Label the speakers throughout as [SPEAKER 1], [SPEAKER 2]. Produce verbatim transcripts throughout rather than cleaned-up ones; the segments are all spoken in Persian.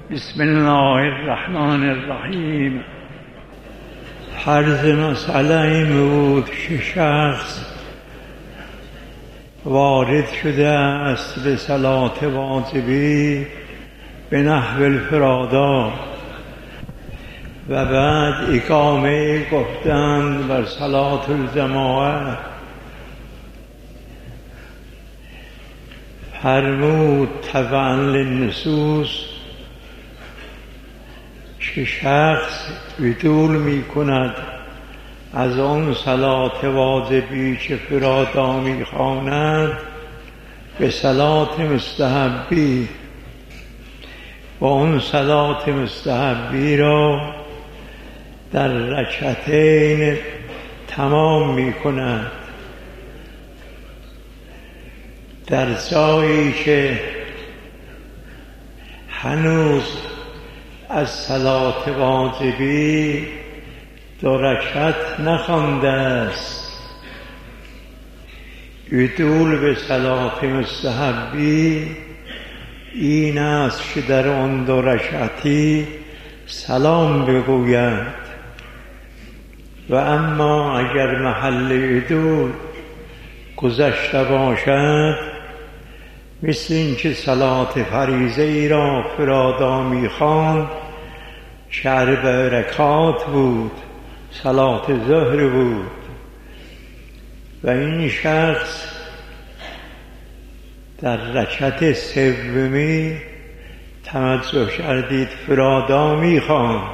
[SPEAKER 1] بسم الله الرحمن الرحیم. عرض مسئله این بود که شخص وارد شده است به صلات واجبی به نحو الفرادا و بعد اقامه گفتند بر صلات الجماعه. فرمود طبعا للنصوص که شخص عدول می کند از آن صلات واجبی که فرادا می خواند به صلات مستحبی و آن صلات مستحبی را در رکعتین تمام می کند. در جایی که هنوز از صلات واجبی دو رکعت نخوانده است، عدول به صلات مستحبی این است که در آن دو رکعتی سلام بگوید. و اما اگر محل عدول گذشته باشد، مثل این که صلات فریضه ای را فرادا می خواند که اربع رکعات بود، صلات ظهر بود، و این شخص در رکعت سومی توجه کردید فرادا می خواند،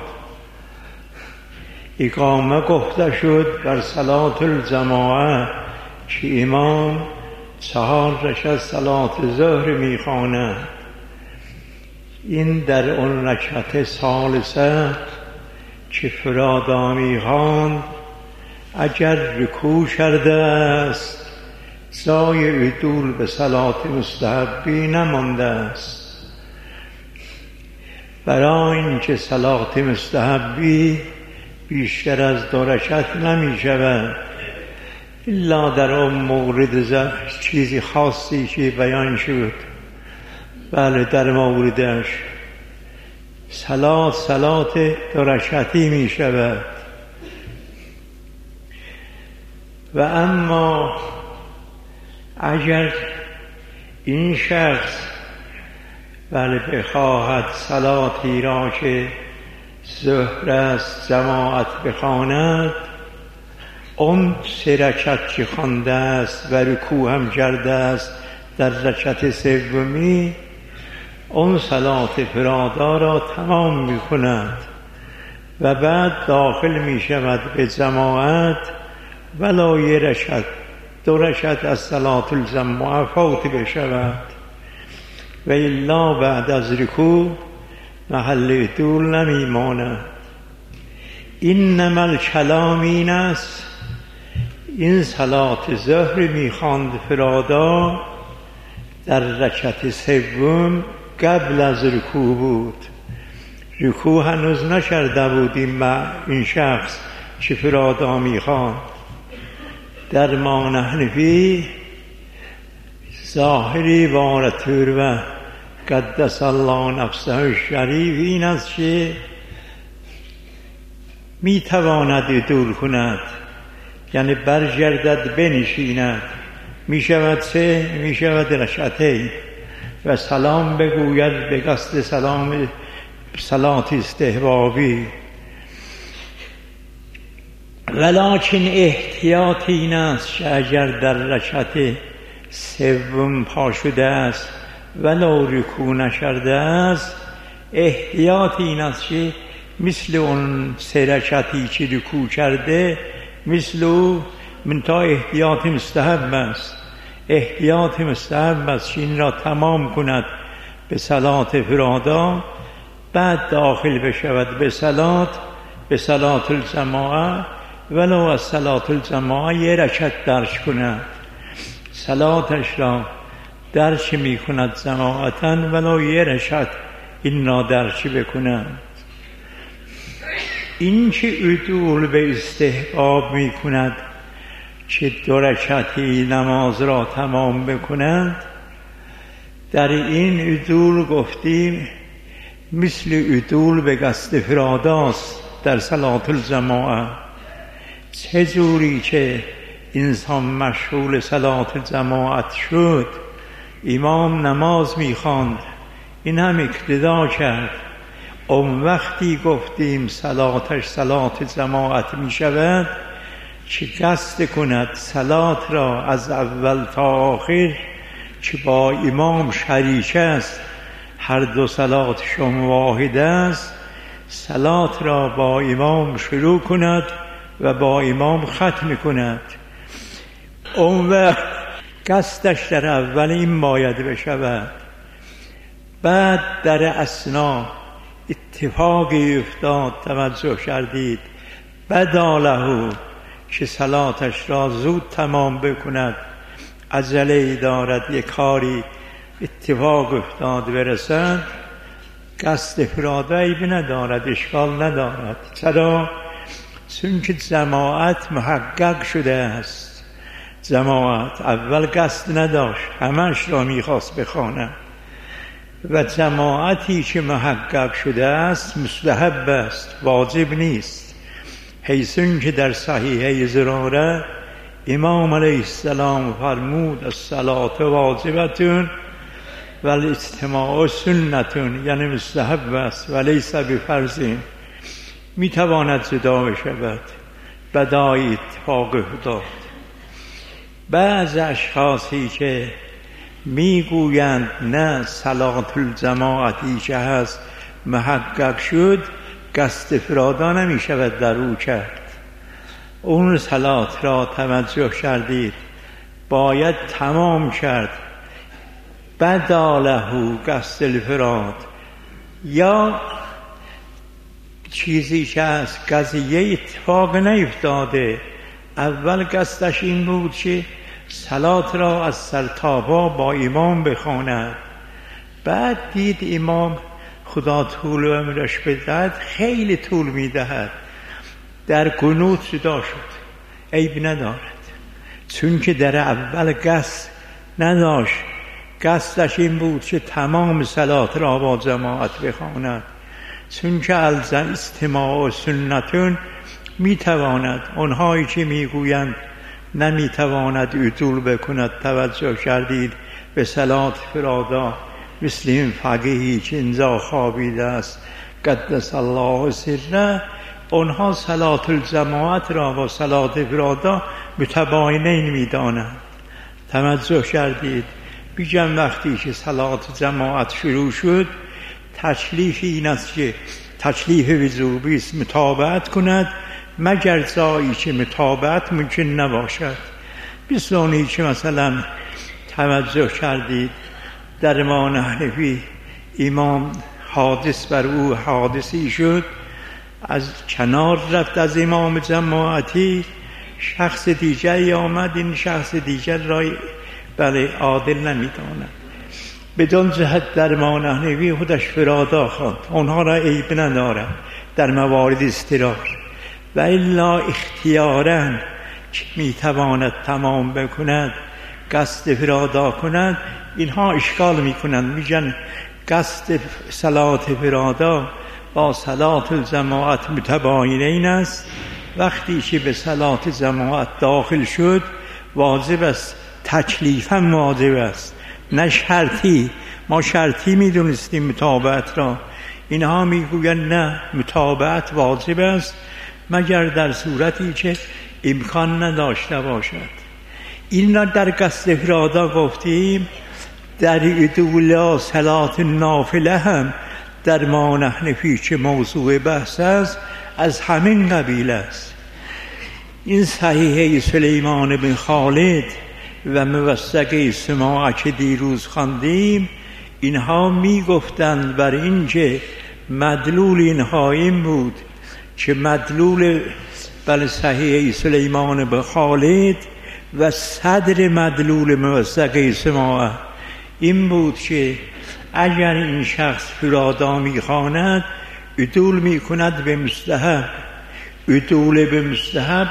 [SPEAKER 1] اقامه گفته شد بر صلات الجماعه که امام چهار رکعت صلات ظهر میخواند. این در اون رکعت ثالثه که فرادا میخواند اگر رکوع کرده است، جای عدول به صلات مستحبی نمانده است. برای اینکه صلات مستحبی بیشتر از دو رکعت نمی شود الا در اون مورد چیزی خاصی که بیان شد. بله، در موردش صلات صلات دو رکعتی می شود. و اما اگر این شخص بله بخواهد صلاتی را که ظهر است جماعت بخواند، اون سه رکعت که خوانده است و رکوع هم کرده است در رکعت سومی، اون صلات فرادا را تمام می کند و بعد داخل می شود به جماعت ولو یه رکعت دو رکعت از صلات الجماعه فوت بشود، و الا بعد از رکوع محل عدول نمی ماند. اینما الکلام این است، این صلات ظهر میخواند فرادا در رکعت سوم قبل از رکوع بود، رکوع هنوز نکرده بود این, این شخص که فرادا میخواند. در ما حنفی ظاهری وارتور و قدس الله نفسه الشریف این است که میتواند عدول کند، یعنی برگردد بنشیند، می شود سه می شود رکعتین و سلام بگوید به قصد سلام صلات استحبابی. ولکن احتیاط این است که اگر در رکعت سوم پا شده است ولو رکوع نکرده است، احتیاط این است که مثل اون سه رکعتی که رکوع کرده مثل او منتها احتیاط مستحب است، احتیاط مستحب است که این را تمام کند به صلات فرادا، بعد داخل بشود به صلات به صلات الجماعه ولو از صلات الجماعه یه رکعت درش کند، صلاتش را درش می کند جماعتاً ولو یه رکعت این را درش بکند. این که عدول به استحباب می کند که دو رکعتی نماز را تمام بکند، در این عدول گفتیم مثل عدول به قصد فراداست در صلاة الجماعت. چه جوری که انسان مشغول صلاة جماعت شد، امام نماز میخواند، این هم اقتدا کرد. اون وقتی گفتیم صلاتش صلات جماعت میشود که قصد کند صلات را از اول تا آخر که با امام شریک است، هر دو صلاتشون واحد است، صلات را با امام شروع کند و با امام ختم کند. اون وقت قصدش در اول این باید بشود. بعد در اثنا اتفاقی افتاد، توجه کردید، بداله که صلاتش را زود تمام بکند، عجله دارد، یک کاری اتفاق افتاد برسد، قصد فرادایی ندارد، اشکال ندارد. چرا؟ چون که جماعت محقق شده است. جماعت اول قصد نداشت، همش را میخواست بخواند و جماعتی که محقق شده است مستحب است، واجب نیست. حیثون که در صحیحه زراره امام علیه السلام فرمود الصلاة واجبتون و الاجتماع سنتون، یعنی مستحب است و لیس بفرض، میتواند جدا بشود. بدای اتفاق افتاد. بعض اشخاصی که میگویند نه صلاة الجماعتی که هست محقق شد، قصد فرادا نمی شود در او کرد. اون صلات را توجه کردید باید تمام کرد. بداله قصد الفراد، یا چیزی که از قضیه اتفاق نیفتاده، اول قصدش این بود که صلات را از سر تا پا با امام بخواند، بعد دید امام خدا طول و عمرش بدهد خیلی طول میدهد، در قنوت جدا شد. عیب ندارد، چون که در اول قصد نداشت. قصدش این بود که تمام صلات را با جماعت بخواند، چون که الاجتماع و سنتون میتواند. اونهایی که میگویند نمیتواند عدول بکند، توجه کردید به صلات فرادا، مثل این فقیهی که اینجا خوابیده است قدس الله سره، اونها صلات الجماعت را با صلات فرادا متباینین میدانند. توجه کردید؟ بیجم وقتی که صلات جماعت شروع شد، تکلیف این است که تکلیف وجوبی است، متابعت کند، مگر جایی که متابعت ممکن نباشد. بسیاری که مثلا توجه کردید در امام حنفی امام حادث بر او حادثی شد، از کنار رفت از امام جماعتی، شخص دیگری آمد، این شخص دیگر را بله عادل نمیداند، بدون جهت در امام حنفی خودش فرادا خواند، اونها را عیب ندارد در موارد اضطرار، و الا اختیاراً که میتواند تمام بکند، قصد فرادا کند، اینها اشکال میکنند، میگن قصد صلات فرادا با صلات الجماعت متباینین است. وقتی که به صلات جماعت داخل شد واجب است، تکلیفاً واجب است، نه شرطی. ما شرطی میدونستیم متابعت را، اینها میگویند نه، متابعت واجب است مگر در صورتی که امکان نداشته باشد. این را در قصد فرادا گفتیم. در عدول صلات نافله هم در ما حنفی که موضوع بحث است، از همین قبیل است. این صحیحه سلیمان بن خالد و موثق سماع که دیروز خواندیم، اینها می گفتند بر این که مدلول اینها این بود که مدلول بل صحیحه سلیمان بن خالد و صدر مدلول موثق سماع این بود که اگر این شخص فرادا میخواند عدول میکند به مستحب. عدول به مستحب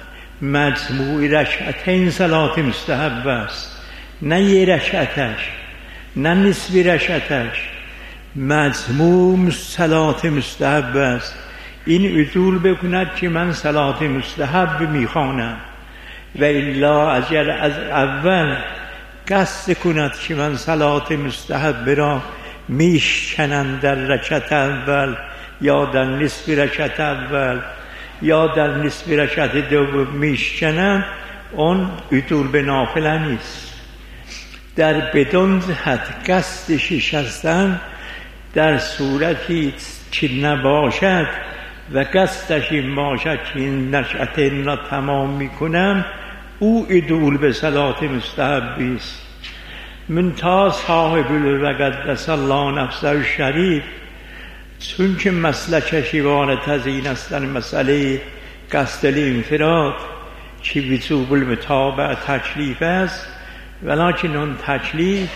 [SPEAKER 1] مجموع رکعتین صلات مستحب است، نه یه رکعتش، نه نصف رکعتش، مضموم صلات مستحب است. این عدول بکند که من صلات مستحب میخوانم، و الا اگر از اول قصد کند که من صلات مستحب را میشکنم در رکعت اول یا در نصف رکعت اول یا در نصف رکعت دوم میشکنم، اون عدول به نافله نیست. در بدون جهت قصد شکستن در صورتی که نباشد و قصدش این باشد که این رکعت را تمام میکنم، او عدول به صلات مستحبی است. منتها صاحب الوقت الله نفسه الشریف، چون که مسلکش عبارت از این است در مسئله قصد الانفراد که وجوب المتابعه تکلیف است، ولیکن اون تکلیف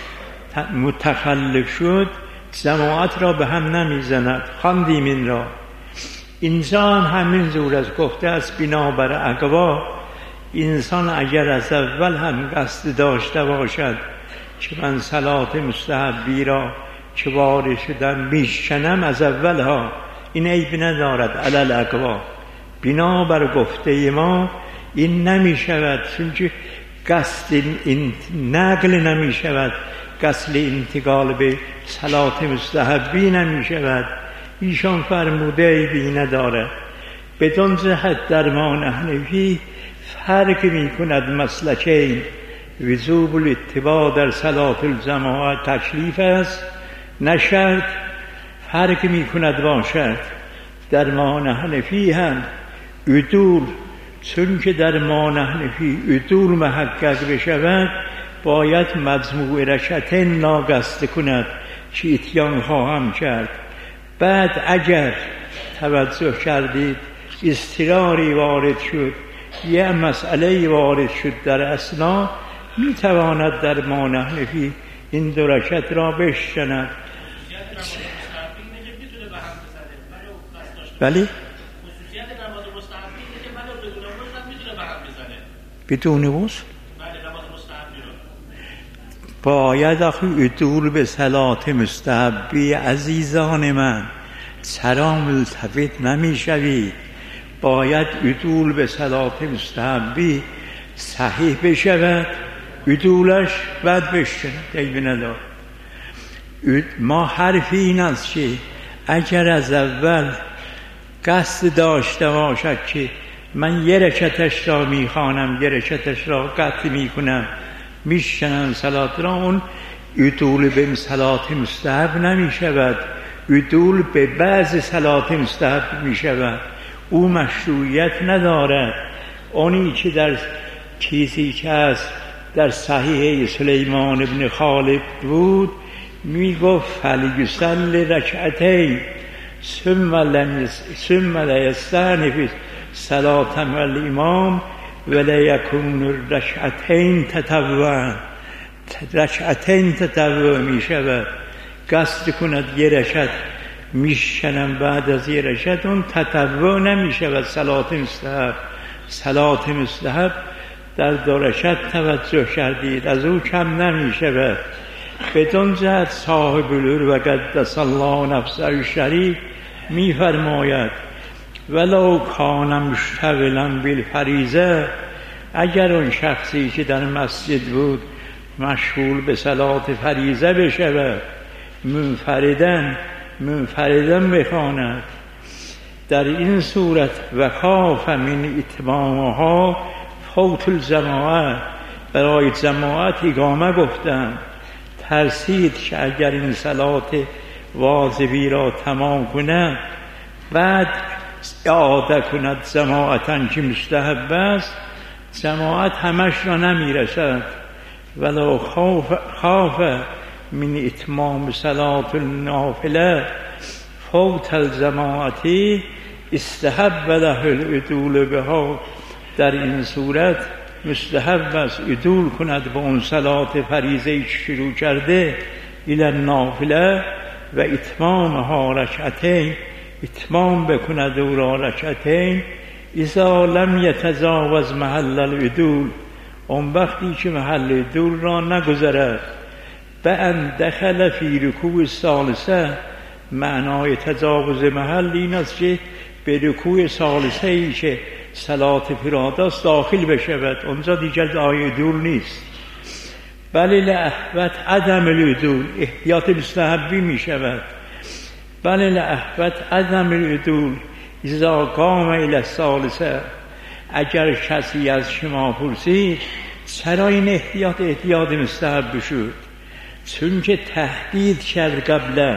[SPEAKER 1] متخلف شد، جماعت را به هم نمیزند. خواندیم این را. انسان همین زور از گفته است بنابر اقوا، انسان اگر از اول هم قصد داشته باشد که من صلات مستحبی را که وارد شدم میشکنم از اول ها، این عیب ندارد. علل اقوا بنابر گفته ما این نمی شود، چون که قصد این نقل نمی شود، قصد انتقال به صلات مستحبی نمی شود. ایشان فرموده عیبی ندارد. بدون جهت در ما حنفی فرق می کند مسلکین. وجوب الاتباع در صلات الجماعه تکلیف است، نه شرط. فرق می کند باشد. در ما حنفی هم عدول، چون که در ما حنفی عدول محقق بشود، باید مجموع رکعتین ناقصد کند که اتیان خواهم کرد. بعد اگر توجه کردید اضطراری وارد شد، یه مسئله وارد شد در اثنا، میتواند در ما حنفی این دو رکعت را بشکند. بله؟ بدون وصل باید آخی عدول به صلات مستحبی. عزیزان من، چرا ملتفت نمی شوید؟ باید عدول به صلات مستحبی صحیح بشود، عدولش بعد بشکند، عیب ندارد. ما حرفی این است که اگر از اول قصد داشته باشد که من یه رکعتش را میخوانم، یه رکعتش را قطع میکنم، میشکنم صلات را، اون عدول به صلات مستحب نمیشود، عدول به بعض صلات مستحب میشود. او مشروعیت ندارد. اونی که در چیزی که است در صحیح سلیمان ابن خالد بود، میگفت فلیصلی رکعتین ثم لم ثم لیستأنف صلاة مع الامام ولیکون الرکعتین تطوعا. رکعتین تطوع می شود. قصد کند یه رکعت میشکنم، بعد از یه رکعت اون تطوع نمی شود. صلات مستحب، صلات مستحب در دو رکعت توجه کردید، از او کم نمی شود. بدون جهت صاحب العلو قدس الله نفسه الشریف می فرماید ولو کان مشتغلا بالفریضه، اگر اون شخصی که در مسجد بود مشغول به صلات فریضه بشود، منفردن منفردن بخواند، در این صورت وخاف من اتمامها فوت الجماعه، برای جماعت اقامه گفتند، ترسید که اگر این صلات واجبی را تمام کند بعد اعاده کند جماعتاً که مستحب است، جماعت همش را نمیرسد. ولو خاف, خاف من اتمام صلات النافله فوت الجماعتی استحب له العدول بها، در این صورت مستحب است عدول کند به اون صلات فریضه شروع کرده الی النافله و اتمامها رکعتین، اتمام بکند او را رکعتین، اذا لم یتجاوز محل العدول، اون وقتی که محل عدول را نگذرد. بأن دخل فی رکوع الثالثه، معنای تجاوز محل این است که به رکوع ثالثه ای که صلات فراداست داخل بشود، اونجا دیگر دعای عدول نیست. بله لأحوت عدم العدول احتیاط مستحبی می شود. بله لأحوت عدم العدول اذا قام الی الثالثه، اگر کسی از شما پرسید چرا این احتیاط احتیاط مستحب شد؟ چون که تهدید کرد قبلا،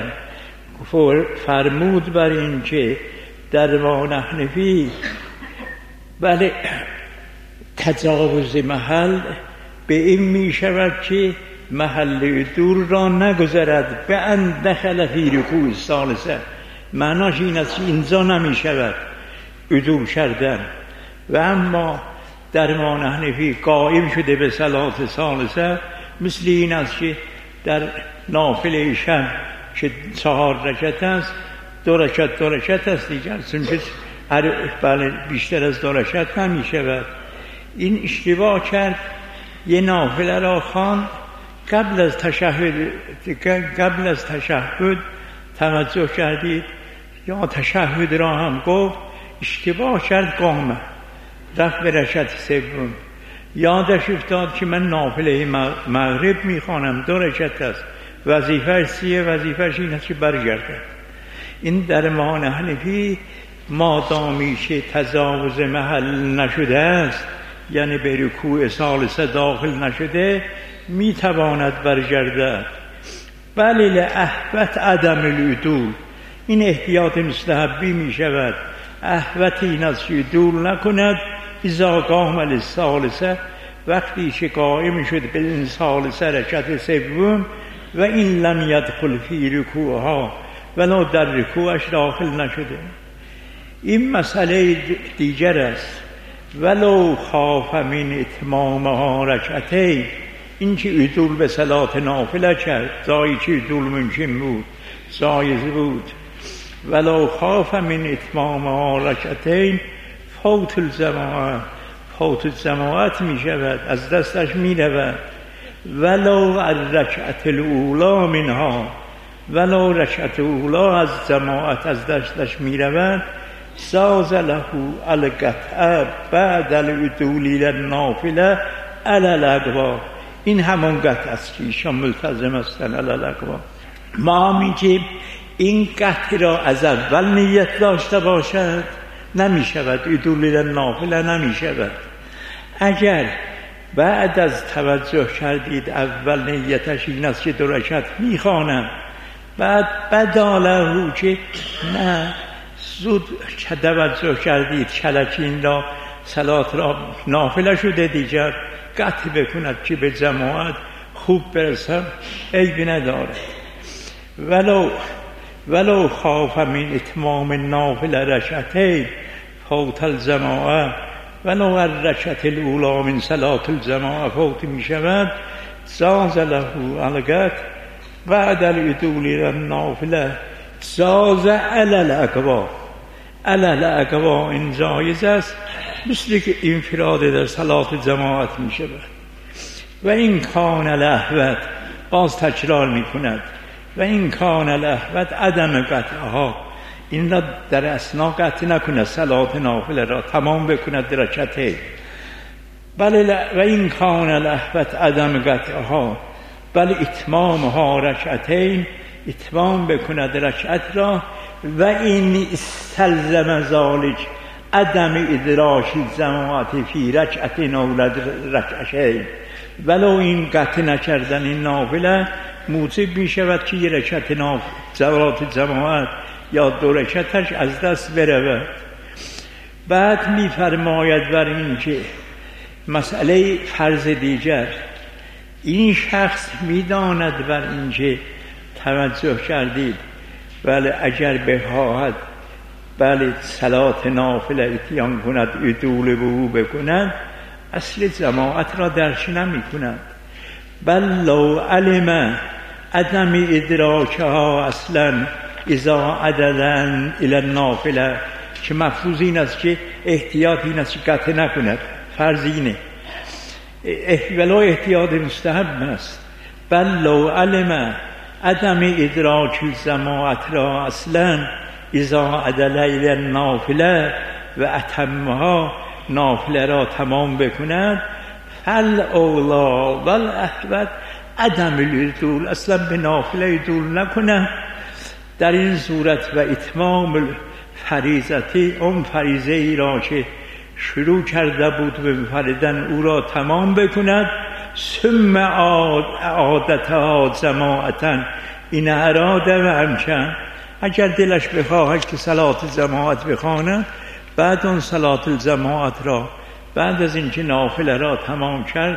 [SPEAKER 1] فرمود بر این که در ما نحنفی بله تجاوز محل به این می شود که محل دور را نگذرد به ان دخل فی رکوع ثالثه. معناش این است که اینجا نمی شود عدول کردن. و اما در ما نحنفی قائم شده به صلات ثالثه، مثل این است که در نافله شب که چهار رکعت است، دو رکعت دو رکعت است دیگر، چون که بله بیشتر از دو رکعت نمی شود. این اشتباه کرد، یه نافله را خواند قبل از تشهد قبل از تشهد توجه کردید یا تشهد را هم گفت، اشتباه کرد، قامه رفت به رکعت سوم. یادش افتاد که من نافله مغرب میخوانم، دو رکعت است، وظیفه سیه، وظیفهش این است که برگرده. این در ما حنفی مادامی که تجاوز محل نشده است، یعنی به رکوع ثالثه داخل نشده، میتواند برگردد. بله لأحوت عدم العدول، این احتیاط مستحبی می شود. احوت این است که عدول نکند اذا قام للثالثه، وقتی که قائم شد به این ثالثه رکعت سوم، و این لم یدخل فی رکوعها، ولو در رکوعش داخل نشده. این مسئله دیگر است. ولو خاف من اتمامها رکعتین، این که عدول به صلات نافله کرد، جایی که عدول ممکن بود جایز بود. ولو خاف من اتمامها رکعتین فوت الجماعه، فوت الجماعت می شود، از دستش می رود. ولو الرکعت الاولا منها، ولو رکعت اولا از جماعت از دستش می رود. ساز له القطع بعد العدول للنافله علی الاقوا، این همون قطع است که ایشان ملتزم هستند علی الاقوا. ما میگیم این قطع را از اول نیت داشته باشد، نمی شود عدول للنافله، نمی شود. اگر بعد از توجه کردید اول نیتش این است که دو رکعت میخوانم، بعد بداله که نه زود که توجه کردید کلکین را صلات را نافله شده دیگر قطع بکند که به جماعت خوب برسم، عیبی ندارد. ولو ولو خاف من اتمام النافله رکعتین فوت الجماعه، ولو الرکعت الاولی من صلات الجماعه فوت می شود. جاز له القطع بعد العدول للنافله، جاز علی الاقوا، علی الاقوا این جایز است، مثل که انفراد در صلات جماعت می شود. و این کان الاحوت، باز تکرار می کند، و این کان الاحوت عدم قطعها، این را در اثنا قطع نکند، صلات نافله را تمام بکند رکعتین. بله و این کان الاحوت عدم قطعها، بله اتمامها رکعتین، اتمام بکند رکعت را. و این استلزم ذالک عدم ادراک جماعت فی رکعتین او رکعتین، ولو این قطع نکردن این نافله موجب می شود که یه رکعت نافله صلات جماعت یا دو رکعتش از دست برود. بعد می فرماید بر این که مسئله فرض دیگر، این شخص می داند بر این که توجه کردید بله اگر بخواهد بله صلات نافله اتیان کند، عدول به او بکند، اصل جماعت را درک نمی کند. بل لو علم عدم ادراکها اصلا اذا عددن الى النافله، که مفروض این است که احتیاط این است که قطع نکند، فرض اینه، ولو احتیاط مستحب است. بل لو علم عدم ادراک الجماعت را اصلا اذا عدل الی النافله و اتمها نافله را تمام بکند فل اولا و الاحوط عدم الدول، اصلا به نافله دول نکنه. در این صورت و اتمام فریضتی، اون فریضه ای را که شروع کرده بود به فردن او را تمام بکند. ثم عادتها جماعتا این اراده و امکن، اگر دلش بخواهد که صلات جماعت بخواند، بعد اون صلات الجماعت را بعد از اینکه نافله را تمام کرد،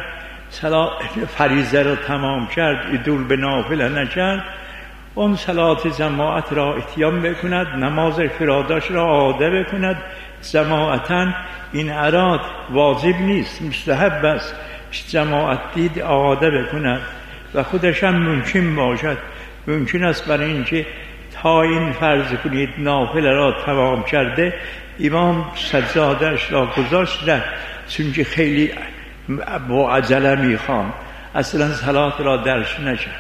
[SPEAKER 1] فریضه را تمام کرد، ادول به نافله نکرد، اون صلات جماعت را اتیان بکند، نماز فراداش را عاده بکند جماعتا. این اراد واجب نیست، مستحب است جماعت دید عاده بکند و خودش هم ممکن باشد. ممکن است برای اینکه تا این فرض کنید نافله را تمام کرده، امام سجادهش را گذاشت رفت، چون که خیلی با عجله میخوام، اصلا صلات را درش نکرد.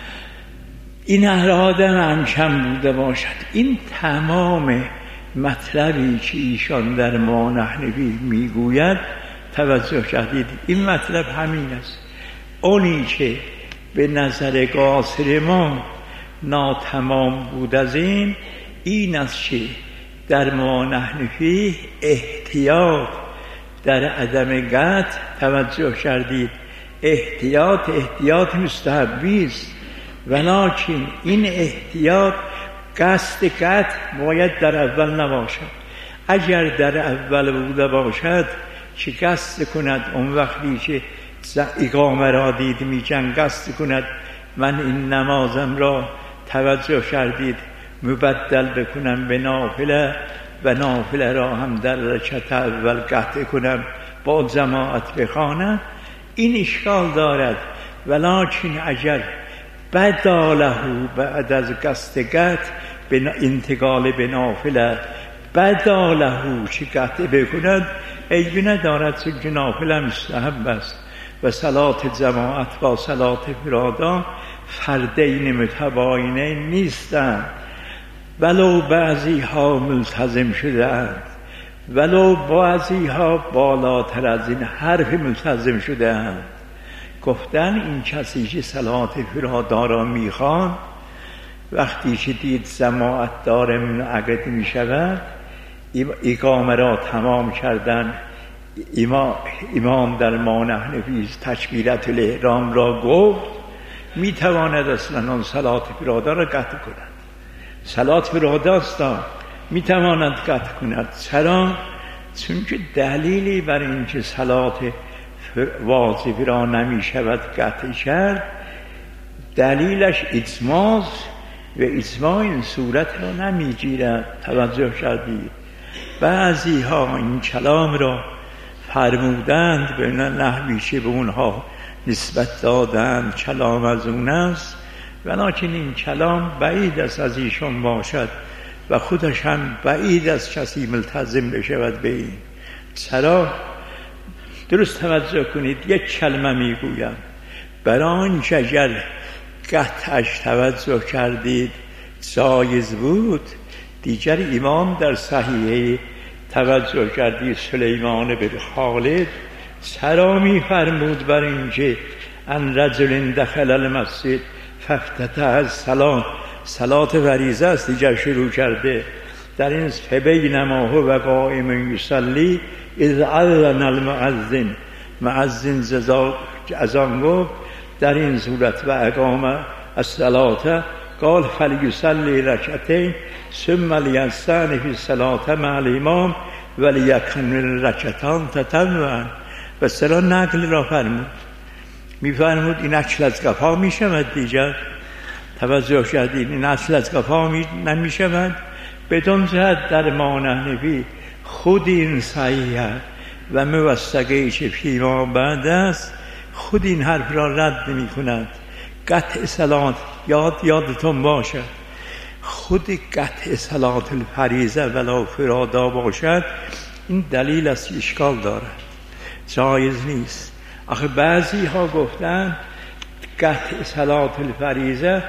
[SPEAKER 1] این اراده من کم بوده باشد. این تمام مطلبی که ایشان در ما نحنفی میگوید توجه کردید، این مطلب همین است. اونی که به نظر قاصر ما ناتمام بود از این این است که در ما نحنفی احتیاط در عدم قطع، توجه کردید، احتیاط احتیاط مستحبی است، ولکن این احتیاط قصد قطع باید در اول نباشد. اگر در اول بوده باشد که قصد کند اون وقتی که اقامه را دید میگن قصد کند من این نمازم را، توجه کردید، مبدل بکنم به نافله و نافله را هم در رکعت اول قطع کنم با جماعت بخوانم، این اشکال دارد. ولکن اگر بداله بعد از قصد قطع به انتقال به نافله بداله چه قطع بکند، عیبی ندارد، چون که نافله مستحب است و صلات جماعت با صلات فرادا فردین متباینه نیستند، ولو بعضی ها ملتزم شده اند، ولو بعضی ها بالاتر از این حرف ملتزم شده اند. گفتن این کسی که صلات فرادا را میخوان وقتی که دید جماعت داره منعقد می شود، اقامه را تمام کردن، امام در ما نحنفی تکبیرت الاحرام را گفت، می تواند اصلا آن صلات فرادا را قطع کند. صلات فرادا است، می تواند قطع کند. چرا؟ چون که دلیلی بر این که صلات واجب را نمی شود قطع کرد، دلیلش اجماع و اجماع این صورت را نمی گیرد. توجه کردید؟ بعضی ها این کلام را فرمودند به نحوی که به اونها نسبت دادند کلام از اون است، ولکن این کلام بعید است از ایشان باشد و خودش هم بعید است کسی ملتزم بشود به این. چرا؟ درست توجه کنید، یک کلمه میگویم، برای آنکه اگر قطعش توجه کردید جایز بود، دیگر امام در صحیحه توجه کردید سلیمان بن خالد چرا میفرمود بر اینکه ان رجل دخل المسجد فافتتح الصلاة، صلات فریضه است دیگر شروع کرده، در این فبینما هو و قائم یصلی اذ اذن المؤذن، مؤذن اذان گفت، در این صورت و اقام الصلاة قال فلیصلی رکعتین ثم لیستأنف الصلاة مع الامام ولیکمل رکعتان تطوعا. و سرا نقل را فرمود، میفرمود این اصل از قفا میشود دیگر. توجه کردید؟ این اصل از قفا می نمیشود. بدون جهت در ما نحنفی خود این صحیحه و موثقه که فیما بعد است خود این حرف را رد نمی کند. قطع صلات، یاد یادتون باشد، خود قطع صلات الفریضه ولو فرادا باشد این دلیل است اشکال دارد، جایز نیست. آخه بعضی ها گفتن قطع صلات الفریضه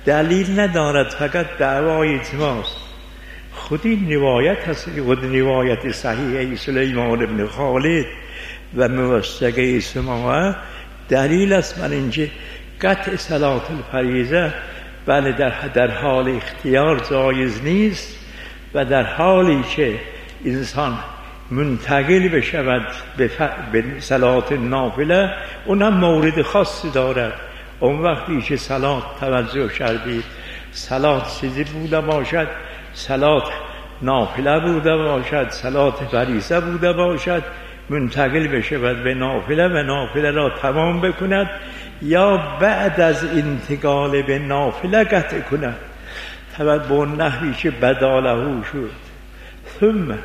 [SPEAKER 1] دلیل ندارد، فقط دعوای اجماست. خود این روایت هست، خود روایت صحیح سلیمان بن خالد و موثقه سماعه دلیل است بر اینکه قطع صلات الفریضه بله در, در حال اختیار جایز نیست و در حالی که انسان منتقل بشود به, ف... به صلات نافله اونم مورد خاصی دارد. اون وقتی که صلات توجه کردید صلات چیزی بوده باشد، صلات نافله بوده باشد، صلات فریضه بوده باشد، منتقل بشود به نافله و نافله را تمام بکند یا بعد از انتقال به نافله قطع کند به نحوی که بداله شد. ثم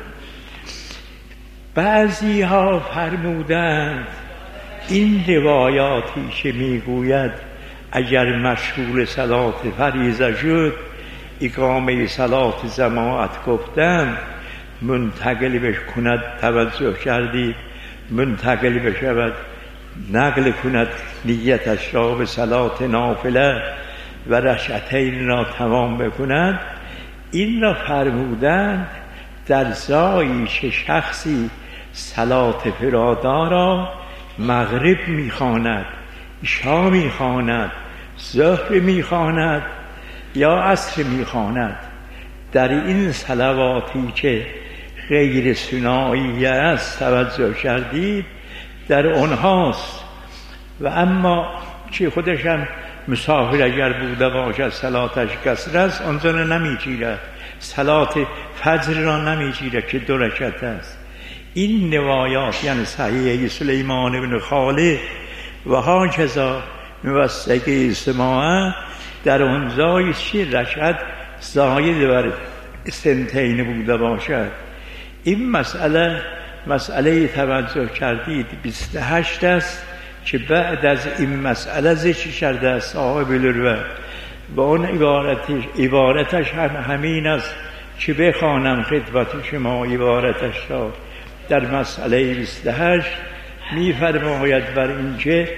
[SPEAKER 1] بعضی ها فرمودند این روایاتی که میگوید اگر مشغول صلات فریضه شد اقامه صلات جماعت گفتم منتقل بکند، توجه کردید منتقل بشود نقل کند نیتش را به صلات نافله و رکعتین را تمام بکند. این را فرمودند در جایی که شخصی صلات فرادا را مغرب میخواند، عشا میخواند، ظهر میخواند یا عصر میخواند، در این صلواتی که غیر ثنایی است توجه کردید در اونهاست. و اما که خودش هم مسافر اگر بوده باشد صلاتش قصر است آنجا را نمیگیرد، صلات فجر را نمیگیرد که دو رکعت است. این روایات یعنی صحیح سلیمان بن خالد و هاکذا موثقه سماعه در اون جایی که رکعت زاید بر سنتین بوده باشد. این مسئله مسئله توجه کردید بیست و هشت است که بعد از این مسئله ذکر کرده است صاحب الروه و اون عبارتش, عبارتش هم همین است که بخوانم خدمت شما عبارتش را. در مسئله بیست و هشت می‌فرماید بر اینکه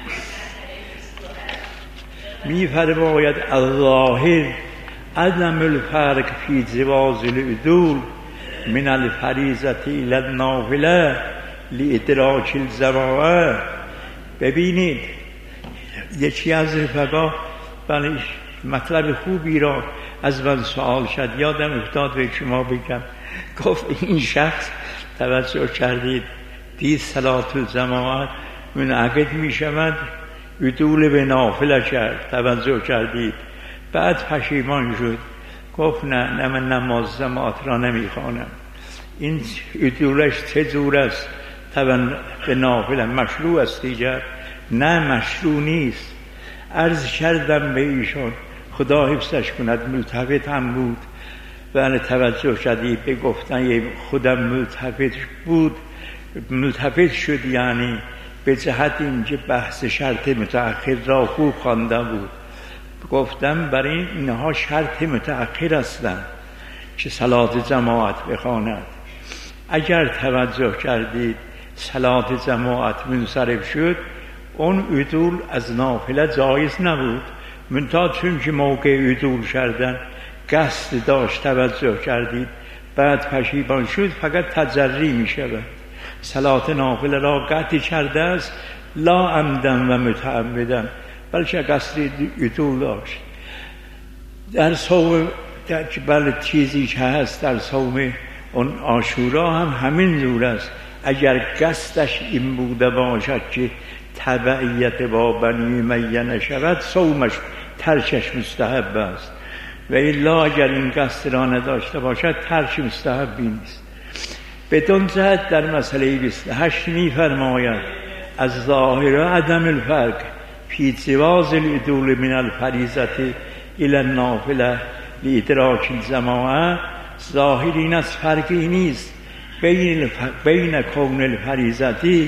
[SPEAKER 1] می‌فرماید الظاهر عدم الفرق فی جواز العدول من الفریضة الی النافله لادراک الجماعه. ببینید یکی از رفقا بله مطلب خوبی را از من سوال شد، یادم افتاد به شما بگم. گفت این شخص توجه کردید دید صلات الجماعت منعقد می شود عدول به نافله کرد، توجه کردید بعد پشیمان شد گفت نه نه من نماز جماعت را نمی خوانم. این عدولش چه جور است؟ طبعا به نافله مشروع است دیگر؟ نه مشروع نیست. عرض کردم به ایشان خدا حفظش کند ملتفت هم بود و توجه کردید به گفتن خودم ملتفت بود، ملتفت شد یعنی به جهت اینکه بحث شرط متأخر را خوب خوانده بود. گفتم برای اینها شرط متأخر هستند که صلات جماعت بخواند. اگر توجه کردید صلات جماعت منصرف شد اون عدول از نافله جایز نبود، منتها چون که موقع عدول کردن قصد داشت توجه کردید بعد پشیمان شد فقط تجری می شود. صلات نافله را قطع کرده است لا عمدن و متعمدن بلکه قصد عدول داشت. در صوم بله چیزی که هست در صوم اون عاشورا هم همین جور است. اگر قصدش این بوده باشد که تبعیت با بنی امیه نشود صومش ترکش مستحب است و الا اگر این قصد را نداشته باشد ترک مستحبی نیست. بدون جهت در مسئله بیست و هشت می فرماید از ظاهر عدم الفرق فی جواز العدول من الفریضة الی النافله لادراک الجماعه. ظاهر این از فرقی نیست بین الف... بین کون الفریضة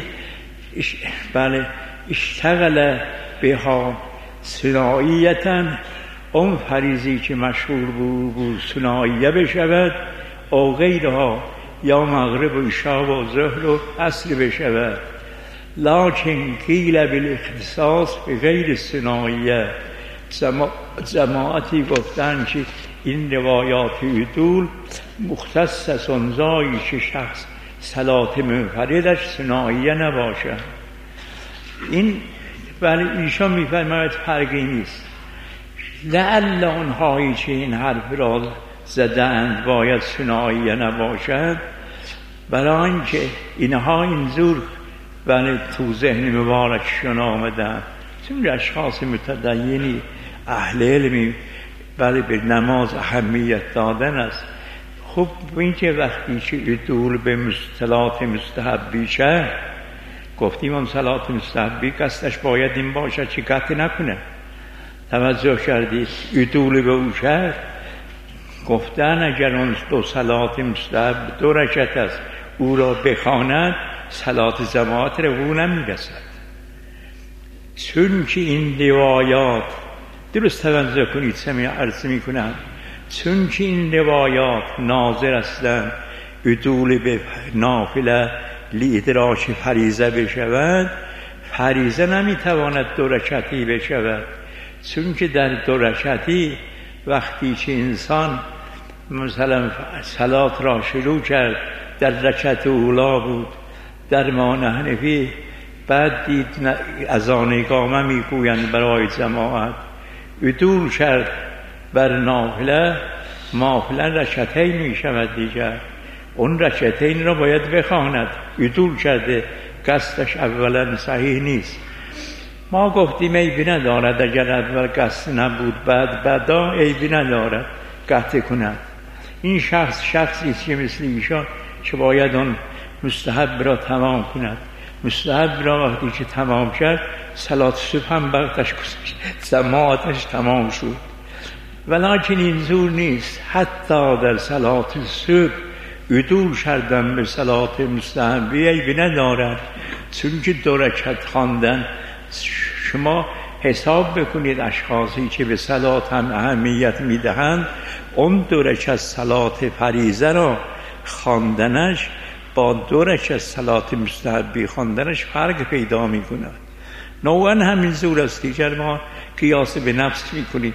[SPEAKER 1] بله اشتغل بها ثنائیتا اون فریضی که مشهور بود, بود ثنائیه بشود او غیرها یا مغرب و عشا و ظهر و عصر بشود. لکن قیل بالاختصاص به غیر ثنائیه جماعتی گفتن که این روایات عدول مختص از انزایی که شخص صلات منفردش ثنائیه نباشد. این ولی ایشان میفرماید فرقی نیست. لعل اونهایی که این حرف را زدند باید ثنائیه نباشد، برای اینکه اینها اینجور ولی تو ذهن مبارکشون آمدن، چون اشخاص متدینی اهل علمی ولی به نماز اهمیت دادن است. خب این که وقتی که عدول به صلات مستحبی شه، گفتیم اون صلات مستحبی قصدش باید این باشه که قطع نکنه. توجه کردید؟ عدول به او شه گفتن اگر اون دو صلات مستحب دو رکعت است او را بخواند صلات جماعت را او نمیرسد. چون که این روایات درست توجه کنید سمی عرض می کنم، چون که این روایات ناظر هستند عدول به نافله لادراک فریضه بشود، فریضه نمیتواند دو رکعتی بشود. چون که در دو رکعتی وقتی که انسان مثلا صلات را شروع کرد در رکعت اولا بود در مان حنفی، بعد دید اذان اقامه میگویند برای جماعت، عدول کرد بر نافله، نافله رکعتین می شود دیگر، اون رکعتین را باید بخواند. عدول کرده قصدش اولا صحیح نیست. ما گفتیم عیبی ندارد اگر اول قصد نبود بعد بعدا عیبی ندارد قطع کند. این شخص شخصی است که مثل ایشان که باید اون مستحب را تمام کند. مستحب را وقتی که تمام کرد صلات صبح هم وقتش گذشت، جماعتش تمام شد. ولیکن این زور نیست، حتی در صلات صبح عدول کردن به صلات مستحبی عیبی ندارد. چون که دو رکعت خواندن، شما حساب بکنید اشخاصی که به صلات هم اهمیت میدهند، اون دو رکعت صلات فریضه را خواندنش با دو رکعت صلات مستحبی خواندنش فرق پیدا میکنه. نوعا همین زور است دیگر ما قیاس به نفس میکنید.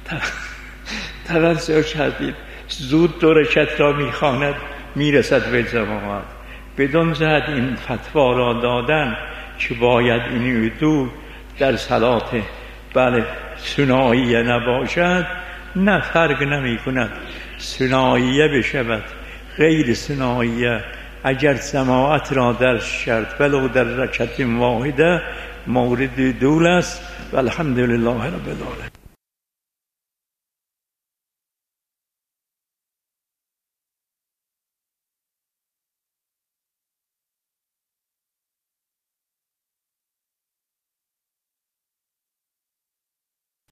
[SPEAKER 1] توجه کردید؟ زود دو رکعت را میخواند میرسد به جماعت. بدون زد این فتوا را دادن که باید این عدول در صلات بله ثنائیه نباشد، نه فرق نمی کند. ثنائیه بشود غیر ثنائیه اگر جماعت را درش کرد ولو در رکعت واحده مورد عدول است. والحمدلله رب العالمین.